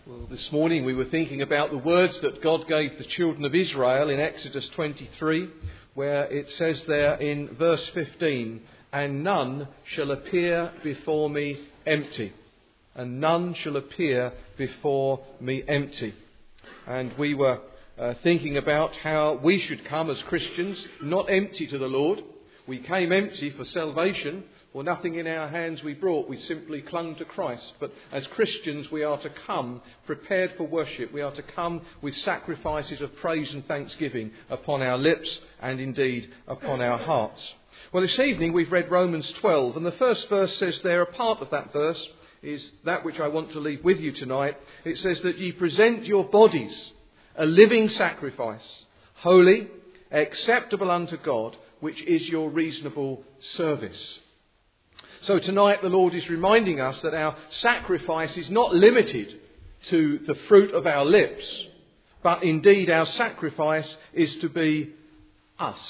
Well, this morning we were thinking about the words that God gave the children of Israel in Exodus 23, where it says there in verse 15, "And none shall appear before me empty. And none shall appear before me empty." And we were thinking about how we should come as Christians, not empty to the Lord. We came empty for salvation. For nothing in our hands we brought, we simply clung to Christ. But as Christians we are to come prepared for worship. We are to come with sacrifices of praise and thanksgiving upon our lips and indeed upon our hearts. Well, this evening we've read Romans 12, and the first verse says there, a part of that verse is that which I want to leave with you tonight. It says that ye present your bodies a living sacrifice, holy, acceptable unto God, which is your reasonable service. So tonight the Lord is reminding us that our sacrifice is not limited to the fruit of our lips, but indeed our sacrifice is to be us.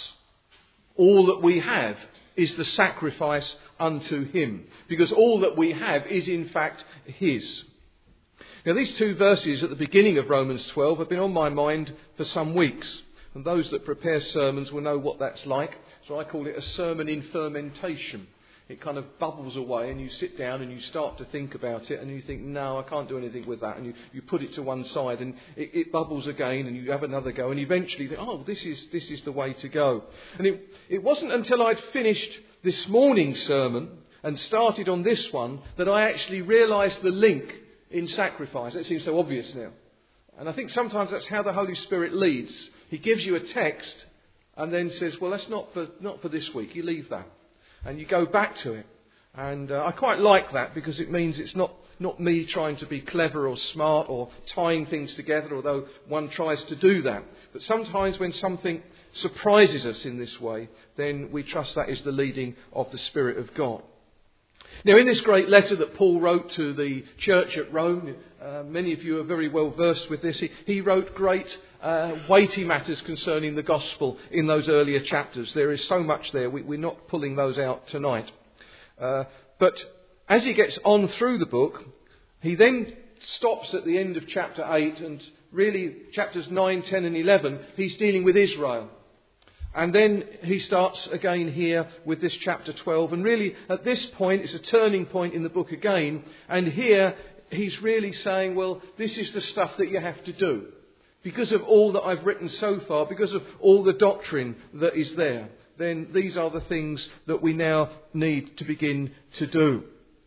All that we have is the sacrifice unto Him, because all that we have is in fact His. Now these two verses at the beginning of Romans 12 have been on my mind for some weeks, and those that prepare sermons will know what that's like. So I call it a sermon in fermentation. It kind of bubbles away and you sit down and you start to think about it and you think, no, I can't do anything with that. And you put it to one side and it bubbles again and you have another go and eventually you think, oh, this is the way to go. And it wasn't until I'd finished this morning's sermon and started on this one that I actually realised the link in sacrifice. It seems so obvious now. And I think sometimes that's how the Holy Spirit leads. He gives you a text and then says, well, that's not for this week. You leave that. And you go back to it. And I quite like that because it means it's not me trying to be clever or smart or tying things together, although one tries to do that. But sometimes when something surprises us in this way, then we trust that is the leading of the Spirit of God. Now, in this great letter that Paul wrote to the church at Rome, many of you are very well versed with this. He wrote great weighty matters concerning the gospel in those earlier chapters. There is so much there. We're not pulling those out tonight. But as he gets on through the book, he then stops at the end of chapter 8 and really chapters 9, 10 and 11, he's dealing with Israel. And then he starts again here with this chapter 12. And really at this point it's a turning point in the book again. And here he's really saying, well, this is the stuff that you have to do. Because of all that I've written so far, because of all the doctrine that is there, then these are the things that we now need to begin to do.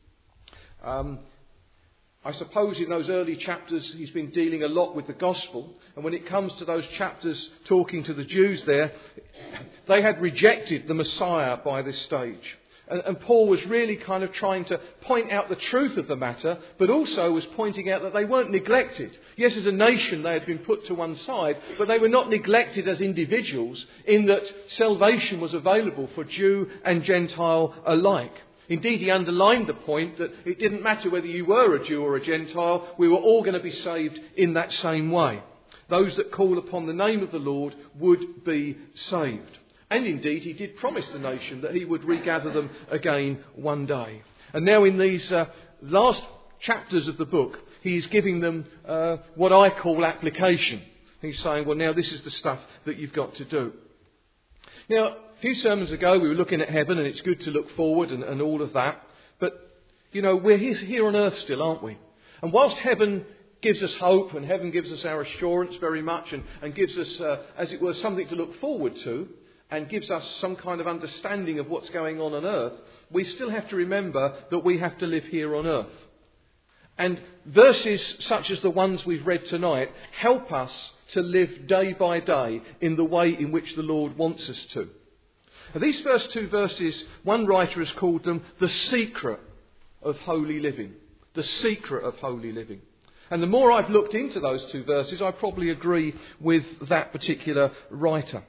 I suppose in those early chapters he's been dealing a lot with the gospel. And when it comes to those chapters talking to the Jews there, they had rejected the Messiah by this stage. And Paul was really kind of trying to point out the truth of the matter, but also was pointing out that they weren't neglected. Yes, as a nation they had been put to one side, but they were not neglected as individuals in that salvation was available for Jew and Gentile alike. Indeed, he underlined the point that it didn't matter whether you were a Jew or a Gentile, we were all going to be saved in that same way. Those that call upon the name of the Lord would be saved. And indeed, he did promise the nation that he would regather them again one day. And now in these last chapters of the book, he's giving them what I call application. He's saying, well, now this is the stuff that you've got to do. Now, a few sermons ago, we were looking at heaven, and it's good to look forward and all of that. But, you know, we're here on earth still, aren't we? And whilst heaven gives us hope, and heaven gives us our assurance very much, and gives us, as it were, something to look forward to, and gives us some kind of understanding of what's going on earth, we still have to remember that we have to live here on earth. And verses such as the ones we've read tonight help us to live day by day in the way in which the Lord wants us to. Now, these first two verses, one writer has called them the secret of holy living. The secret of holy living. And the more I've looked into those two verses, I probably agree with that particular writer.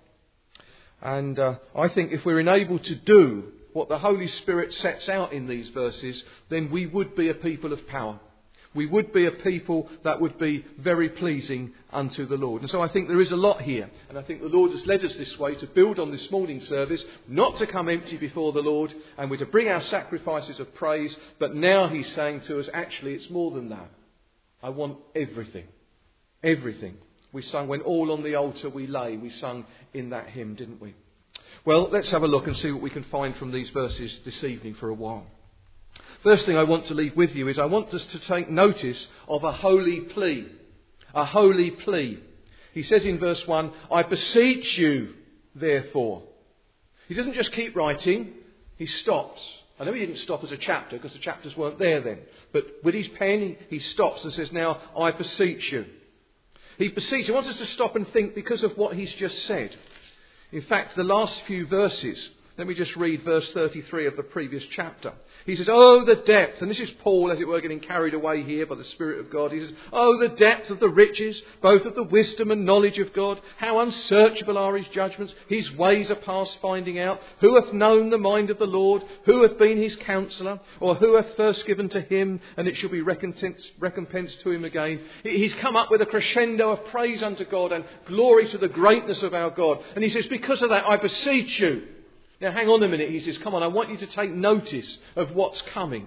And I think if we're enabled to do what the Holy Spirit sets out in these verses, then we would be a people of power. We would be a people that would be very pleasing unto the Lord. And so I think there is a lot here. And I think the Lord has led us this way to build on this morning's service, not to come empty before the Lord, and we're to bring our sacrifices of praise. But now he's saying to us, actually, it's more than that. I want everything. Everything. We sung, when all on the altar we lay. We sung in that hymn, didn't we? Well, let's have a look and see what we can find from these verses this evening for a while. First thing I want to leave with you is I want us to take notice of a holy plea. A holy plea. He says in verse 1, I beseech you, therefore. He doesn't just keep writing, he stops. I know he didn't stop as a chapter because the chapters weren't there then. But with his pen, he stops and says, now, I beseech you. He wants us to stop and think because of what he's just said. In fact, the last few verses, let me just read verse 33 of the previous chapter. He says, oh, the depth, and this is Paul, as it were, getting carried away here by the Spirit of God. He says, oh, the depth of the riches, both of the wisdom and knowledge of God. How unsearchable are his judgments. His ways are past finding out. Who hath known the mind of the Lord? Who hath been his counsellor? Or who hath first given to him, and it shall be recompensed to him again? He's come up with a crescendo of praise unto God and glory to the greatness of our God. And he says, because of that, I beseech you. Now hang on a minute, he says, come on, I want you to take notice of what's coming.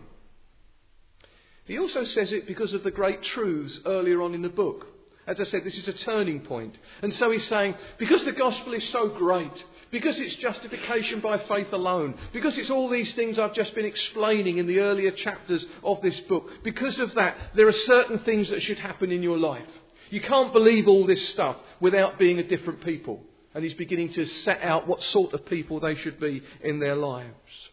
He also says it because of the great truths earlier on in the book. As I said, this is a turning point. And so he's saying, because the gospel is so great, because it's justification by faith alone, because it's all these things I've just been explaining in the earlier chapters of this book, because of that, there are certain things that should happen in your life. You can't believe all this stuff without being a different people. And he's beginning to set out what sort of people they should be in their lives.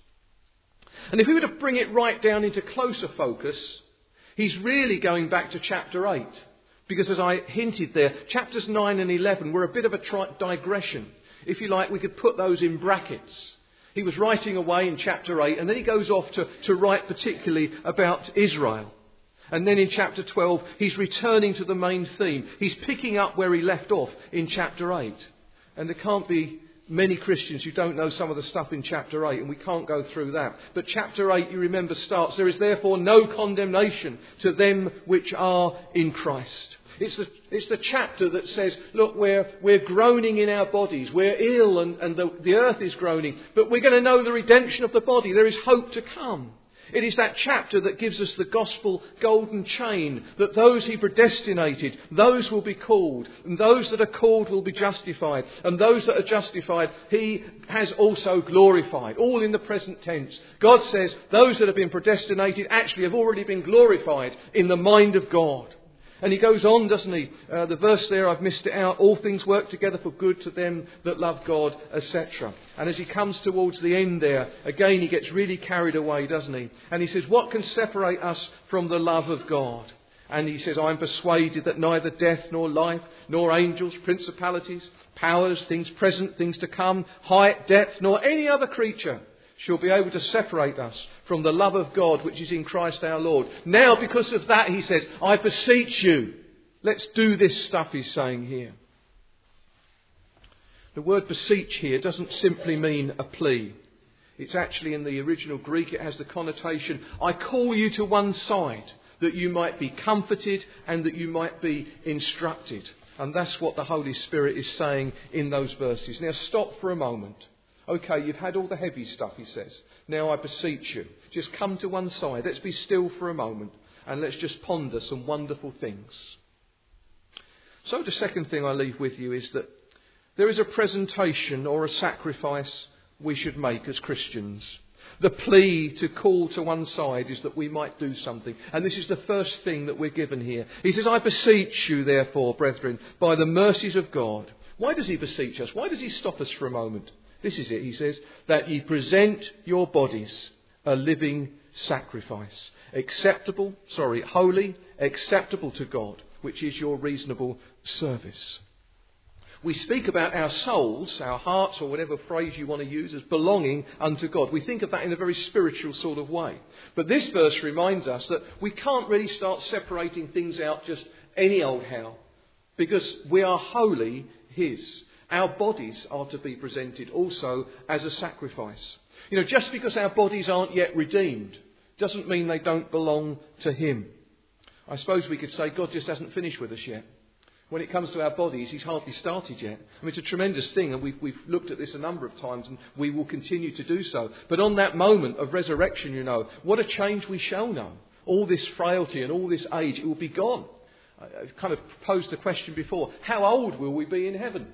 And if we were to bring it right down into closer focus, he's really going back to chapter 8. Because as I hinted there, chapters 9 and 11 were a bit of a digression. If you like, we could put those in brackets. He was writing away in chapter 8, and then he goes off to write particularly about Israel. And then in chapter 12, he's returning to the main theme. He's picking up where he left off in chapter 8. And there can't be many Christians who don't know some of the stuff in chapter 8, and we can't go through that. But chapter 8, you remember, starts, there is therefore no condemnation to them which are in Christ. It's the chapter that says, look, we're groaning in our bodies, we're ill and the earth is groaning, but we're going to know the redemption of the body. There is hope to come. It is that chapter that gives us the gospel golden chain, that those he predestinated, those will be called, and those that are called will be justified, and those that are justified he has also glorified, all in the present tense. God says those that have been predestinated actually have already been glorified in the mind of God. And he goes on, doesn't he? The verse there, I've missed it out. All things work together for good to them that love God, etc. And as he comes towards the end there, again he gets really carried away, doesn't he? And he says, what can separate us from the love of God? And he says, I am persuaded that neither death nor life, nor angels, principalities, powers, things present, things to come, height, depth, nor any other creature shall be able to separate us from the love of God which is in Christ our Lord. Now, because of that, he says, I beseech you. Let's do this stuff, he's saying here. The word beseech here doesn't simply mean a plea. It's actually in the original Greek, it has the connotation, I call you to one side that you might be comforted and that you might be instructed. And that's what the Holy Spirit is saying in those verses. Now stop for a moment. Okay, you've had all the heavy stuff, he says. Now I beseech you, just come to one side. Let's be still for a moment and let's just ponder some wonderful things. So the second thing I leave with you is that there is a presentation or a sacrifice we should make as Christians. The plea to call to one side is that we might do something. And this is the first thing that we're given here. He says, I beseech you, therefore, brethren, by the mercies of God. Why does he beseech us? Why does he stop us for a moment? This is it, he says, that ye present your bodies a living sacrifice, holy, acceptable to God, which is your reasonable service. We speak about our souls, our hearts, or whatever phrase you want to use, as belonging unto God. We think of that in a very spiritual sort of way. But this verse reminds us that we can't really start separating things out just any old how, because we are wholly his. Our bodies are to be presented also as a sacrifice. You know, just because our bodies aren't yet redeemed doesn't mean they don't belong to him. I suppose we could say God just hasn't finished with us yet. When it comes to our bodies, he's hardly started yet. I mean, it's a tremendous thing, and we've looked at this a number of times, and we will continue to do so. But on that moment of resurrection, you know, what a change we shall know. All this frailty and all this age, it will be gone. I've kind of posed the question before, how old will we be in heaven?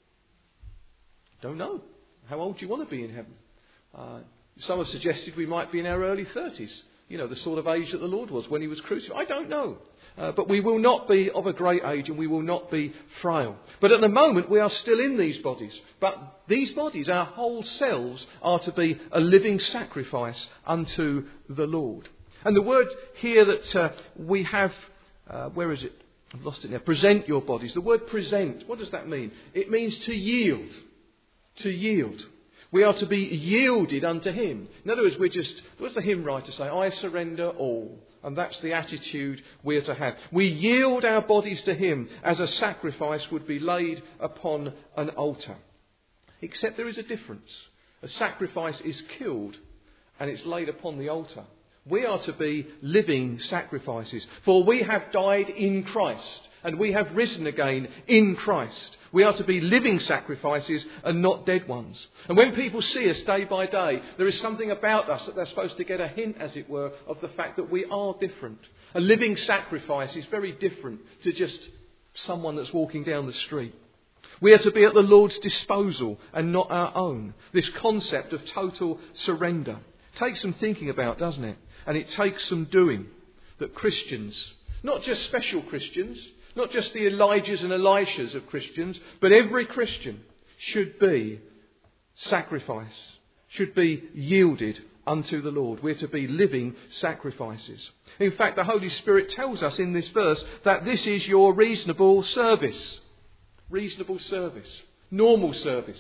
Don't know. How old do you want to be in heaven? Some have suggested we might be in our early 30s. You know, the sort of age that the Lord was when he was crucified. I don't know. But we will not be of a great age and we will not be frail. But at the moment we are still in these bodies. But these bodies, our whole selves, are to be a living sacrifice unto the Lord. And the word here that we have, where is it? I've lost it now. Present your bodies. The word present, what does that mean? It means to yield. To yield. We are to be yielded unto him. In other words, what's the hymn writer say? I surrender all. And that's the attitude we're to have. We yield our bodies to him as a sacrifice would be laid upon an altar. Except there is a difference. A sacrifice is killed and it's laid upon the altar. We are to be living sacrifices. For we have died in Christ and we have risen again in Christ. We are to be living sacrifices and not dead ones. And when people see us day by day, there is something about us that they're supposed to get a hint, as it were, of the fact that we are different. A living sacrifice is very different to just someone that's walking down the street. We are to be at the Lord's disposal and not our own. This concept of total surrender takes some thinking about, doesn't it? And it takes some doing. That Christians, not just special Christians, not just the Elijahs and Elishas of Christians, but every Christian should be sacrifice, should be yielded unto the Lord. We're to be living sacrifices. In fact, the Holy Spirit tells us in this verse that this is your reasonable service. Reasonable service. Normal service.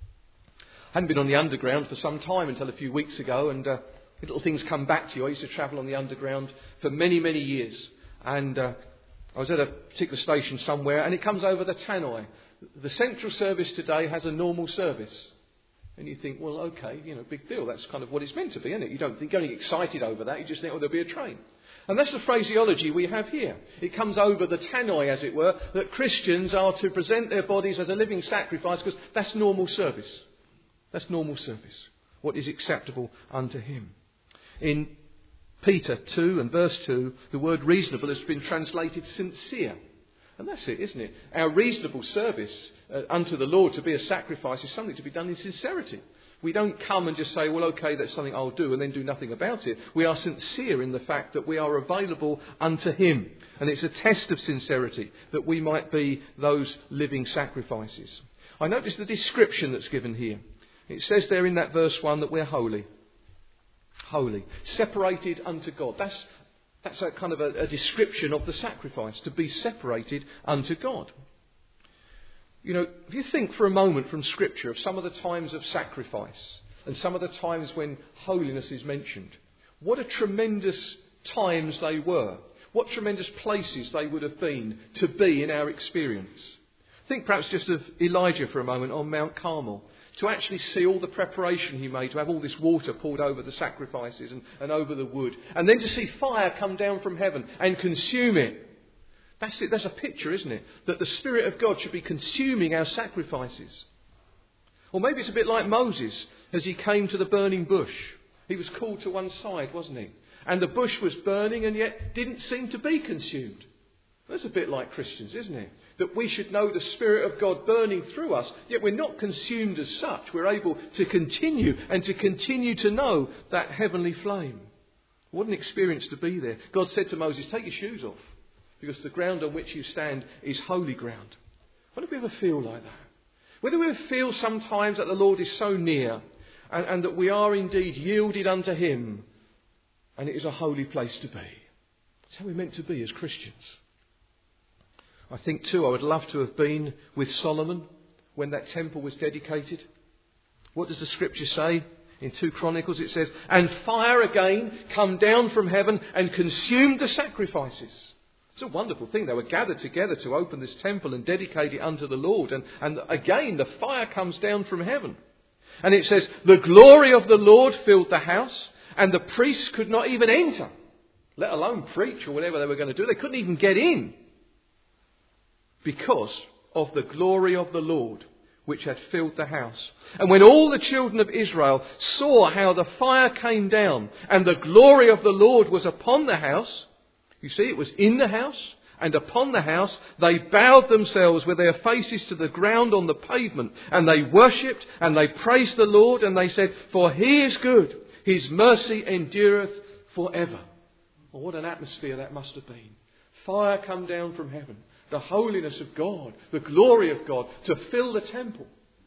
I hadn't been on the underground for some time until a few weeks ago, and little things come back to you. I used to travel on the underground for many, many years. And I was at a particular station somewhere and it comes over the tannoy. The central service today has a normal service. And you think, well, okay, big deal. That's kind of what it's meant to be, isn't it? You don't get excited over that. You just think, oh, there'll be a train. And that's the phraseology we have here. It comes over the tannoy, as it were, that Christians are to present their bodies as a living sacrifice because that's normal service. That's normal service. What is acceptable unto him. In Peter 2 and verse 2, the word reasonable has been translated sincere. And that's it, isn't it? Our reasonable service unto the Lord to be a sacrifice is something to be done in sincerity. We don't come and just say, well, okay, that's something I'll do, and then do nothing about it. We are sincere in the fact that we are available unto him. And it's a test of sincerity that we might be those living sacrifices. I notice the description that's given here. It says there in that verse 1 that we're holy. Holy. Separated unto God. That's a kind of a description of the sacrifice, to be separated unto God. If you think for a moment from Scripture of some of the times of sacrifice and some of the times when holiness is mentioned, what a tremendous times they were. What tremendous places they would have been to be in our experience. Think perhaps just of Elijah for a moment on Mount Carmel. To actually see all the preparation he made to have all this water poured over the sacrifices and over the wood. And then to see fire come down from heaven and consume it. That's it. That's a picture, isn't it? That the Spirit of God should be consuming our sacrifices. Or maybe it's a bit like Moses as he came to the burning bush. He was called to one side, wasn't he? And the bush was burning and yet didn't seem to be consumed. That's a bit like Christians, isn't it? That we should know the Spirit of God burning through us, yet we're not consumed as such. We're able to continue to know that heavenly flame. What an experience to be there. God said to Moses, take your shoes off, because the ground on which you stand is holy ground. What do we ever feel like that? Whether we ever feel sometimes that the Lord is so near and that we are indeed yielded unto him and it is a holy place to be. It's how we're meant to be as Christians. I think too I would love to have been with Solomon when that temple was dedicated. What does the scripture say? In 2 Chronicles it says, and fire again come down from heaven and consumed the sacrifices. It's a wonderful thing. They were gathered together to open this temple and dedicate it unto the Lord. And again the fire comes down from heaven. And it says, the glory of the Lord filled the house and the priests could not even enter, let alone preach or whatever they were going to do. They couldn't even get in. Because of the glory of the Lord, which had filled the house. And when all the children of Israel saw how the fire came down and the glory of the Lord was upon the house, you see, it was in the house And upon the house they bowed themselves with their faces to the ground on the pavement. And they worshipped and they praised the Lord. And they said, "For he is good. His mercy endureth forever." Well, what an atmosphere that must have been. Fire come down from heaven. The holiness of God. The glory of God to fill the temple.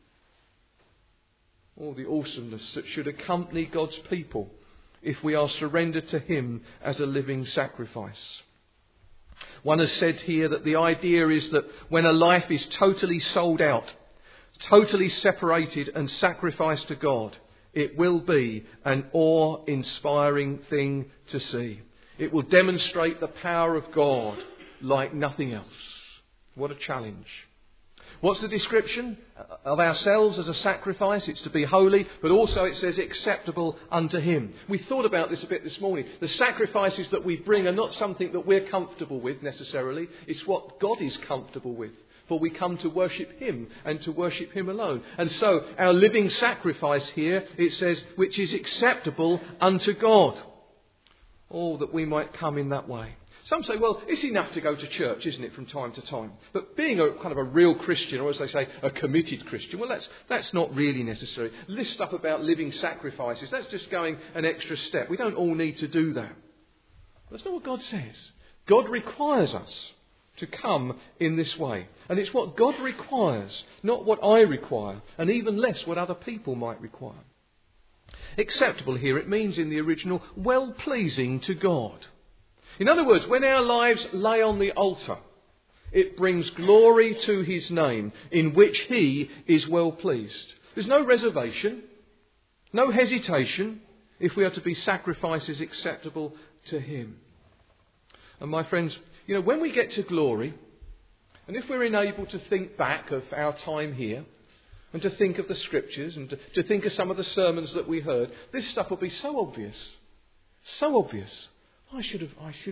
All the awesomeness that should accompany God's people if we are surrendered to him as a living sacrifice. One has said here that the idea is that when a life is totally sold out, totally separated and sacrificed to God, it will be an awe-inspiring thing to see. It will demonstrate the power of God like nothing else. What a challenge. What's the description of ourselves as a sacrifice? It's to be holy, but also it says acceptable unto him. We thought about this a bit this morning. The sacrifices that we bring are not something that we're comfortable with necessarily. It's what God is comfortable with. For we come to worship him and to worship him alone. And so our living sacrifice here, it says, which is acceptable unto God. Oh, that we might come in that way. Some say, well, it's enough to go to church, isn't it, from time to time? But being a kind of a real Christian, or as they say, a committed Christian, well, that's not really necessary. This stuff about living sacrifices, that's just going an extra step. We don't all need to do that. That's not what God says. God requires us to come in this way. And it's what God requires, not what I require, and even less what other people might require. Acceptable here, it means in the original, well-pleasing to God. In other words, when our lives lay on the altar, it brings glory to his name, in which he is well pleased. There's no reservation, no hesitation, if we are to be sacrifices acceptable to him. And my friends, when we get to glory, and if we're enabled to think back of our time here, and to think of the scriptures, and to think of some of the sermons that we heard, this stuff will be so obvious. So obvious. I should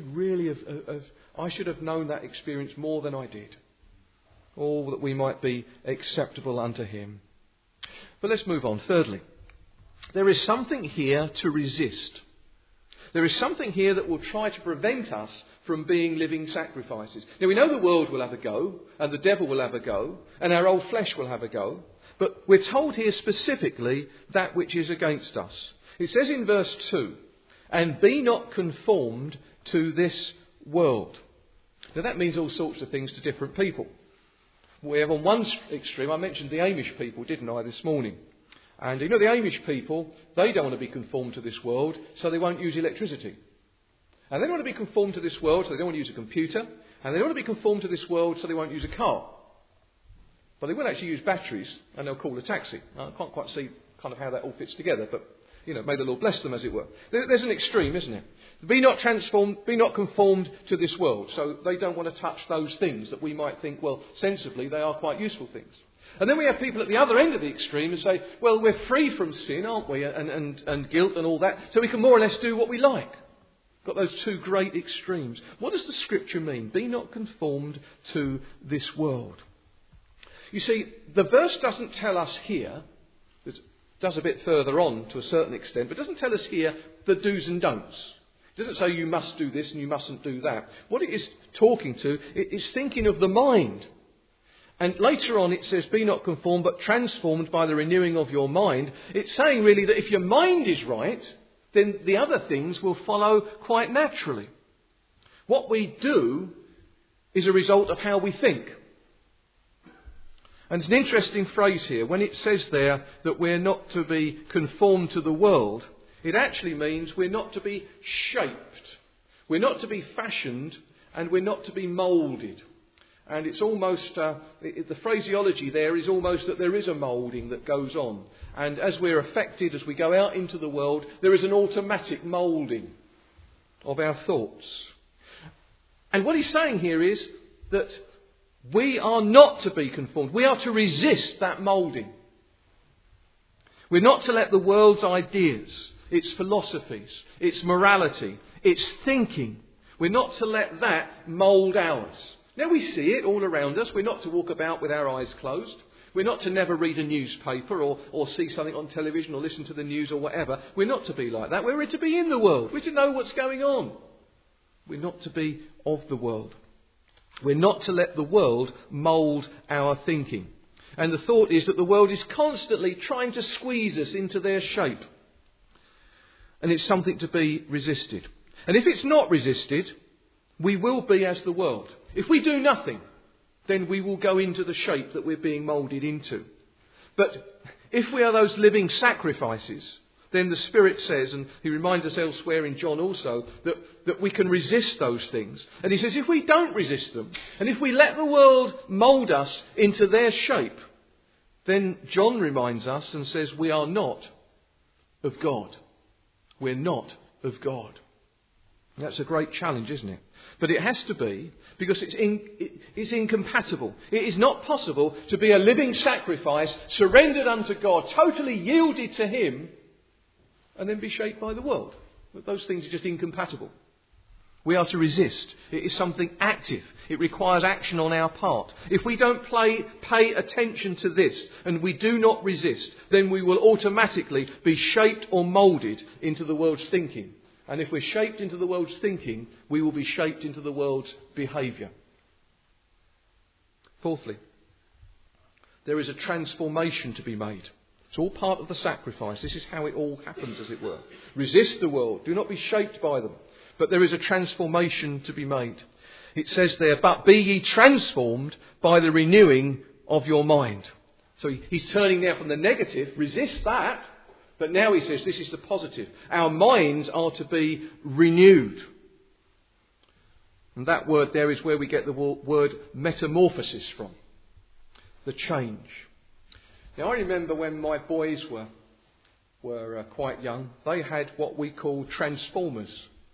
have known that experience more than I did. All that we might be acceptable unto him. But let's move on. Thirdly, there is something here to resist. There is something here that will try to prevent us from being living sacrifices. Now we know the world will have a go, and the devil will have a go, and our old flesh will have a go. But we're told here specifically that which is against us. It says in verse 2, "And be not conformed to this world." Now that means all sorts of things to different people. We have on one extreme, I mentioned the Amish people, didn't I, this morning? And the Amish people, they don't want to be conformed to this world, so they won't use electricity. And they don't want to be conformed to this world, so they don't want to use a computer. And they don't want to be conformed to this world, so they won't use a car. But they will actually use batteries, and they'll call a taxi. I can't quite see kind of how that all fits together, but may the Lord bless them, as it were. There's an extreme, isn't it? Be not transformed, be not conformed to this world. So they don't want to touch those things that we might think, well, sensibly, they are quite useful things. And then we have people at the other end of the extreme and say, well, we're free from sin, aren't we? And guilt and all that. So we can more or less do what we like. Got those two great extremes. What does the scripture mean? Be not conformed to this world. You see, the verse doesn't tell us here, it does a bit further on to a certain extent, but it doesn't tell us here the do's and don'ts. It doesn't say you must do this and you mustn't do that. What it is talking to, it is thinking of the mind. And later on it says, be not conformed, but transformed by the renewing of your mind. It's saying really that if your mind is right, then the other things will follow quite naturally. What we do is a result of how we think. And it's an interesting phrase here. When it says there that we're not to be conformed to the world, it actually means we're not to be shaped. We're not to be fashioned, and we're not to be moulded. And it's almost, the phraseology there is almost that there is a moulding that goes on. And as we're affected, as we go out into the world, there is an automatic moulding of our thoughts. And what he's saying here is that we are not to be conformed. We are to resist that moulding. We're not to let the world's ideas, its philosophies, its morality, its thinking, we're not to let that mould ours. Now we see it all around us. We're not to walk about with our eyes closed. We're not to never read a newspaper or see something on television or listen to the news or whatever. We're not to be like that. We're to be in the world. We're to know what's going on. We're not to be of the world. We're not to let the world mould our thinking. And the thought is that the world is constantly trying to squeeze us into their shape. And it's something to be resisted. And if it's not resisted, we will be as the world. If we do nothing, then we will go into the shape that we're being moulded into. But if we are those living sacrifices, then the Spirit says, and he reminds us elsewhere in John also, that we can resist those things. And he says if we don't resist them, and if we let the world mould us into their shape, then John reminds us and says we are not of God. We're not of God. And that's a great challenge, isn't it? But it has to be, because it's incompatible. It is not possible to be a living sacrifice, surrendered unto God, totally yielded to him, and then be shaped by the world. But those things are just incompatible. We are to resist. It is something active. It requires action on our part. If we don't pay attention to this and we do not resist, then we will automatically be shaped or moulded into the world's thinking. And if we're shaped into the world's thinking, we will be shaped into the world's behaviour. Fourthly, there is a transformation to be made. It's all part of the sacrifice. This is how it all happens, as it were. Resist the world. Do not be shaped by them. But there is a transformation to be made. It says there, but be ye transformed by the renewing of your mind. So he's turning now from the negative, resist that. But now he says this is the positive. Our minds are to be renewed. And that word there is where we get the word metamorphosis from. The change. Now I remember when my boys were quite young, they had what we call transformers.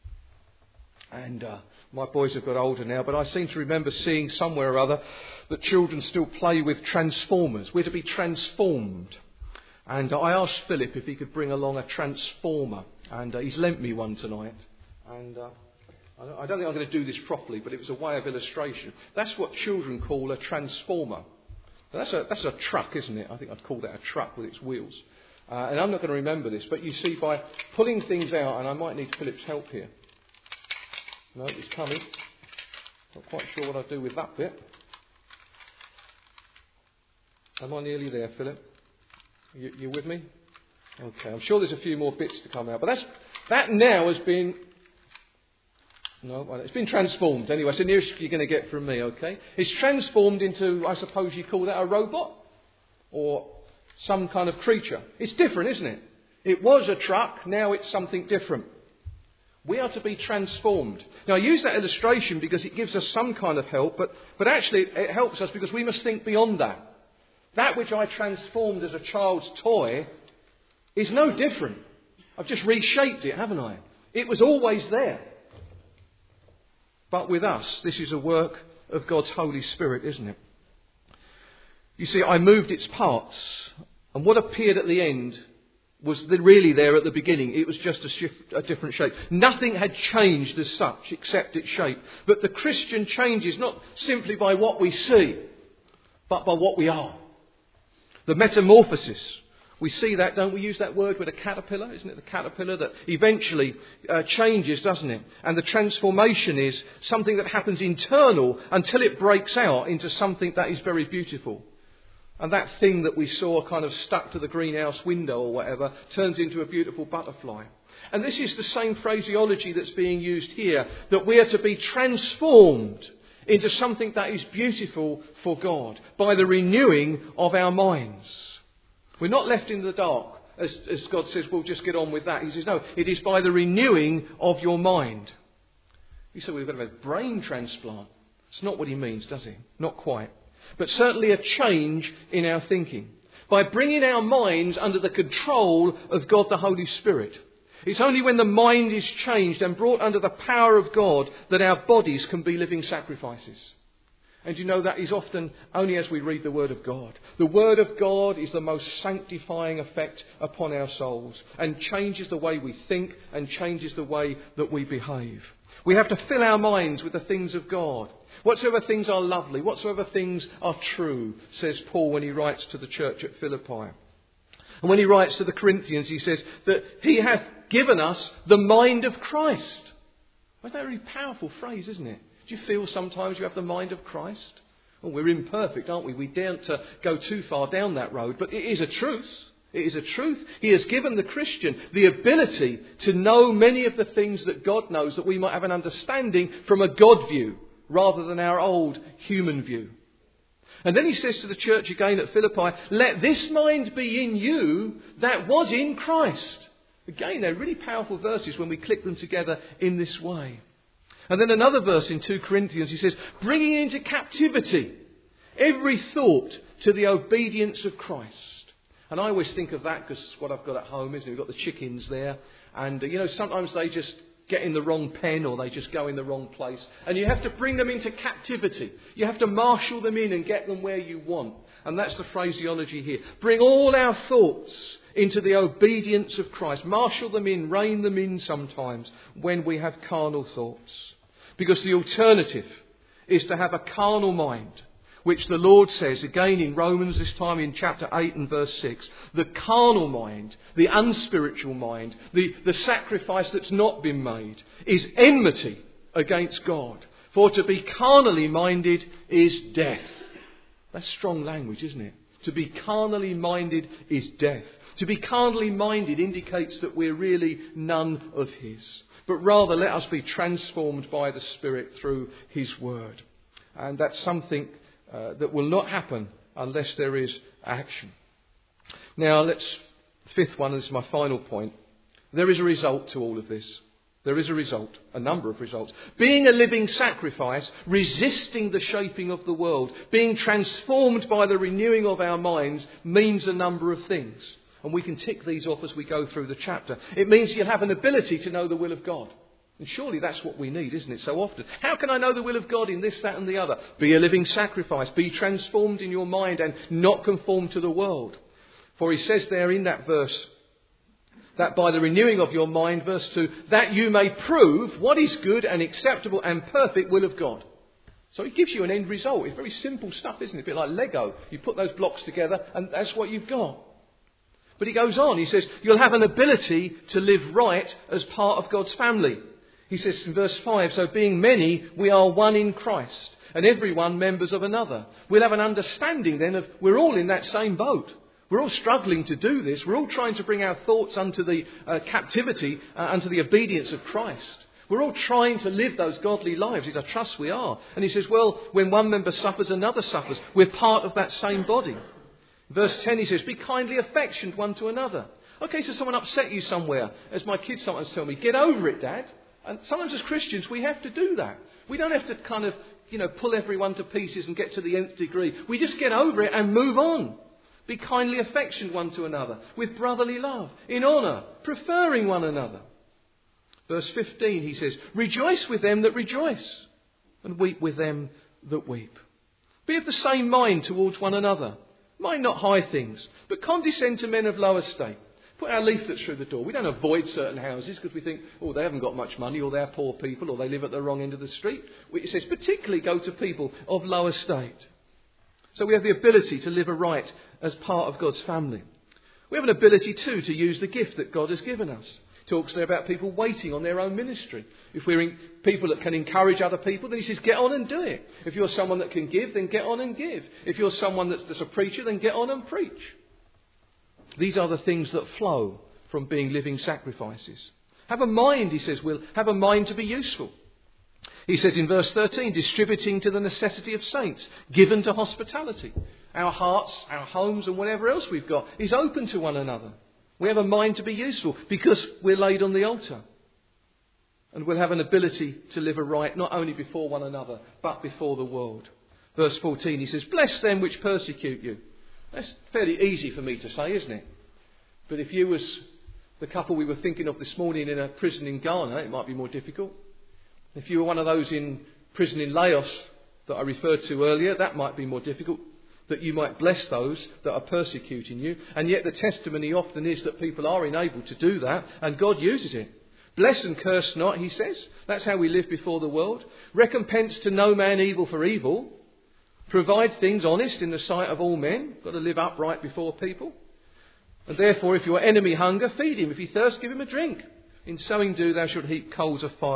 And my boys have got older now, but I seem to remember seeing somewhere or other that children still play with transformers. We're to be transformed. And I asked Philip if he could bring along a transformer. And he's lent me one tonight. And I don't think I'm going to do this properly, but it was a way of illustration. That's what children call a transformer. That's a truck, isn't it? I think I'd call that a truck with its wheels. And I'm not going to remember this, but you see, by pulling things out, and I might need Philip's help here. No, it's coming. Not quite sure what I'll do with that bit. Am I nearly there, Philip? You with me? Okay, I'm sure there's a few more bits to come out. But that now has been... No, it's been transformed. Anyway, it's the nearest you're going to get from me, okay? It's transformed into, I suppose you call that a robot? Or some kind of creature. It's different, isn't it? It was a truck, now it's something different. We are to be transformed. Now, I use that illustration because it gives us some kind of help, but actually it helps us because we must think beyond that. That which I transformed as a child's toy is no different. I've just reshaped it, haven't I? It was always there. But with us, this is a work of God's Holy Spirit, isn't it? You see, I moved its parts, and what appeared at the end was really there at the beginning. It was just a different shape. Nothing had changed as such except its shape. But the Christian changes not simply by what we see, but by what we are. The metamorphosis. We see that, don't we? Use that word with a caterpillar, isn't it? The caterpillar that eventually changes, doesn't it? And the transformation is something that happens internal until it breaks out into something that is very beautiful. And that thing that we saw kind of stuck to the greenhouse window or whatever turns into a beautiful butterfly. And this is the same phraseology that's being used here, that we are to be transformed into something that is beautiful for God by the renewing of our minds. We're not left in the dark, as God says, we'll just get on with that. He says, no, it is by the renewing of your mind. You say, we've got to have a brain transplant. It's not what he means, does he? Not quite. But certainly a change in our thinking. By bringing our minds under the control of God the Holy Spirit. It's only when the mind is changed and brought under the power of God that our bodies can be living sacrifices. And you know that is often only as we read the Word of God. The Word of God is the most sanctifying effect upon our souls and changes the way we think and changes the way that we behave. We have to fill our minds with the things of God. Whatsoever things are lovely, whatsoever things are true, says Paul when he writes to the church at Philippi. And when he writes to the Corinthians, he says that he hath given us the mind of Christ. Well, that's a very powerful phrase, isn't it? Do you feel sometimes you have the mind of Christ? Well, we're imperfect, aren't we? We daren't go too far down that road, but it is a truth. It is a truth. He has given the Christian the ability to know many of the things that God knows, that we might have an understanding from a God view rather than our old human view. And then he says to the church again at Philippi, let this mind be in you that was in Christ. Again, they're really powerful verses when we click them together in this way. And then another verse in 2 Corinthians, he says, bringing into captivity every thought to the obedience of Christ. And I always think of that because what I've got at home is we've got the chickens there. And, sometimes they just get in the wrong pen or they just go in the wrong place. And you have to bring them into captivity. You have to marshal them in and get them where you want. And that's the phraseology here. Bring all our thoughts into the obedience of Christ. Marshal them in, rein them in sometimes when we have carnal thoughts. Because the alternative is to have a carnal mind, which the Lord says, again in Romans, this time in chapter 8 and verse 6, the carnal mind, the unspiritual mind, the sacrifice that's not been made, is enmity against God. For to be carnally minded is death. That's strong language, isn't it? To be carnally minded is death. To be carnally minded indicates that we're really none of His. But rather let us be transformed by the Spirit through His Word. And that's something that will not happen unless there is action. Now, fifth one, this is my final point. There is a result to all of this. There is a result, a number of results. Being a living sacrifice, resisting the shaping of the world, being transformed by the renewing of our minds means a number of things. And we can tick these off as we go through the chapter. It means you'll have an ability to know the will of God. And surely that's what we need, isn't it, so often? How can I know the will of God in this, that and the other? Be a living sacrifice. Be transformed in your mind and not conform to the world. For he says there in that verse, that by the renewing of your mind, verse 2, that you may prove what is good and acceptable and perfect will of God. So he gives you an end result. It's very simple stuff, isn't it? A bit like Lego. You put those blocks together and that's what you've got. But he goes on, he says, you'll have an ability to live right as part of God's family. He says in verse 5, so being many, we are one in Christ, and everyone members of another. We'll have an understanding then of we're all in that same boat. We're all struggling to do this. We're all trying to bring our thoughts unto the captivity, unto the obedience of Christ. We're all trying to live those godly lives. I trust we are. And he says, well, when one member suffers, another suffers. We're part of that same body. Verse 10, he says, be kindly affectioned one to another. Okay, so someone upset you somewhere. As my kids sometimes tell me, get over it, Dad. And sometimes as Christians, we have to do that. We don't have to kind of, pull everyone to pieces and get to the nth degree. We just get over it and move on. Be kindly affectioned one to another with brotherly love, in honour, preferring one another. Verse 15, he says, rejoice with them that rejoice and weep with them that weep. Be of the same mind towards one another. Mind not high things, but condescend to men of low estate. Put our leaflets through the door. We don't avoid certain houses because we think, they haven't got much money, or they're poor people, or they live at the wrong end of the street. It says particularly go to people of low estate. So we have the ability to live aright as part of God's family. We have an ability too to use the gift that God has given us. Talks there about people waiting on their own ministry. If we're people that can encourage other people, then he says, get on and do it. If you're someone that can give, then get on and give. If you're someone that's a preacher, then get on and preach. These are the things that flow from being living sacrifices. Have a mind, he says, have a mind to be useful. He says in verse 13, distributing to the necessity of saints, given to hospitality. Our hearts, our homes and whatever else we've got is open to one another. We have a mind to be useful because we're laid on the altar. And we'll have an ability to live aright not only before one another, but before the world. Verse 14, he says, bless them which persecute you. That's fairly easy for me to say, isn't it? But if you was the couple we were thinking of this morning in a prison in Ghana, it might be more difficult. If you were one of those in prison in Laos that I referred to earlier, that might be more difficult. That you might bless those that are persecuting you. And yet the testimony often is that people are enabled to do that, and God uses it. Bless and curse not, he says. That's how we live before the world. Recompense to no man evil for evil. Provide things honest in the sight of all men. Got to live upright before people. And therefore, if your enemy hunger, feed him. If he thirst, give him a drink. In sowing do, thou shalt heap coals of fire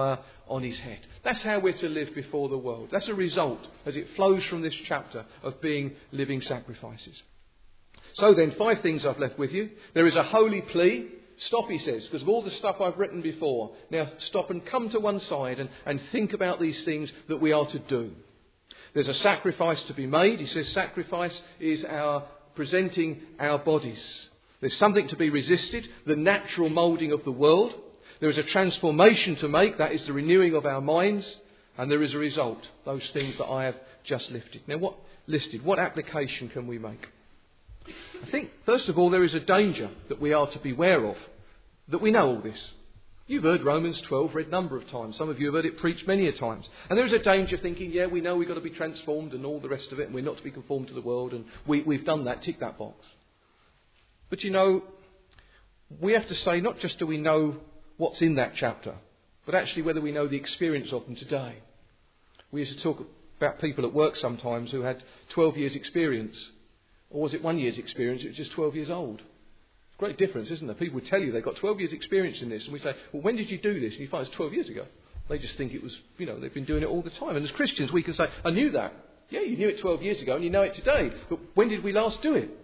on his head. That's how we're to live before the world. That's a result, as it flows from this chapter, of being living sacrifices. So then, 5 things I've left with you. There is a holy plea. Stop, he says, because of all the stuff I've written before. Now stop and come to one side and think about these things that we are to do. There's a sacrifice to be made. He says sacrifice is our presenting our bodies. There's something to be resisted, the natural moulding of the world. There is a transformation to make, that is the renewing of our minds. And there is a result, those things that I have just listed. Now what application can we make? I think, first of all, there is a danger that we are to beware of, that we know all this. You've heard Romans 12 read a number of times. Some of you have heard it preached many a times. And there is a danger of thinking, yeah, we know we've got to be transformed and all the rest of it, and we're not to be conformed to the world, and we've done that, tick that box. But you know, we have to say, not just do we know what's in that chapter, but actually whether we know the experience of them today. We used to talk about people at work sometimes who had 12 years experience. Or was it 1 year's experience? It was just 12 years old. It's a great difference, isn't there? People would tell you they've got 12 years experience in this. And we say, well, when did you do this? And you find it's 12 years ago. They just think it was, they've been doing it all the time. And as Christians, we can say, I knew that. Yeah, you knew it 12 years ago and you know it today. But when did we last do it?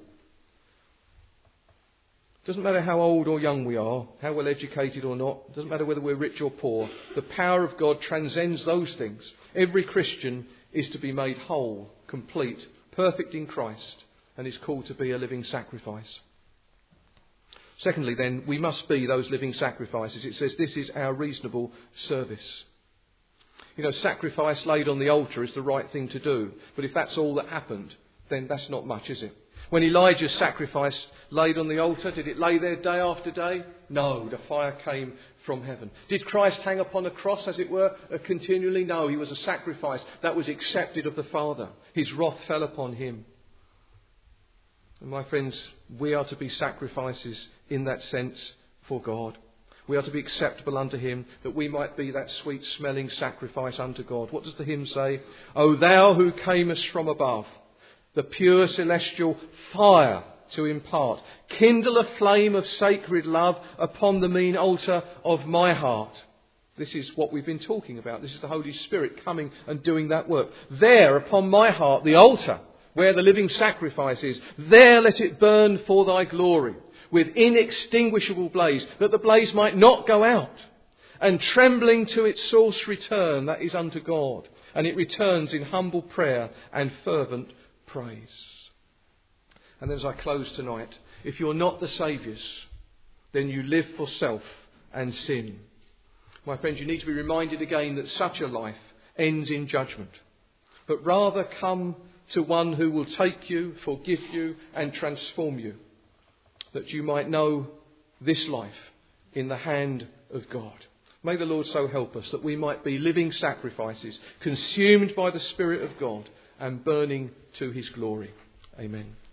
Doesn't matter how old or young we are, how well educated or not. Doesn't matter whether we're rich or poor. The power of God transcends those things. Every Christian is to be made whole, complete, perfect in Christ, and is called to be a living sacrifice. Secondly, then, we must be those living sacrifices. It says this is our reasonable service. Sacrifice laid on the altar is the right thing to do. But if that's all that happened, then that's not much, is it? When Elijah's sacrifice laid on the altar, did it lay there day after day? No, the fire came from heaven. Did Christ hang upon a cross, as it were, continually? No, he was a sacrifice that was accepted of the Father. His wrath fell upon him. And my friends, we are to be sacrifices in that sense for God. We are to be acceptable unto him, that we might be that sweet smelling sacrifice unto God. What does the hymn say? O thou who camest from above, the pure celestial fire to impart, kindle a flame of sacred love upon the mean altar of my heart. This is what we've been talking about. This is the Holy Spirit coming and doing that work. There upon my heart, the altar, where the living sacrifice is, there let it burn for thy glory with inextinguishable blaze, that the blaze might not go out, and trembling to its source return, that is unto God. And it returns in humble prayer and fervent praise. And then as I close tonight, if you're not the Saviour's, then you live for self and sin. My friends, you need to be reminded again that such a life ends in judgment. But rather come to one who will take you, forgive you and transform you, that you might know this life in the hand of God. May the Lord so help us that we might be living sacrifices, consumed by the Spirit of God and burning to his glory. Amen.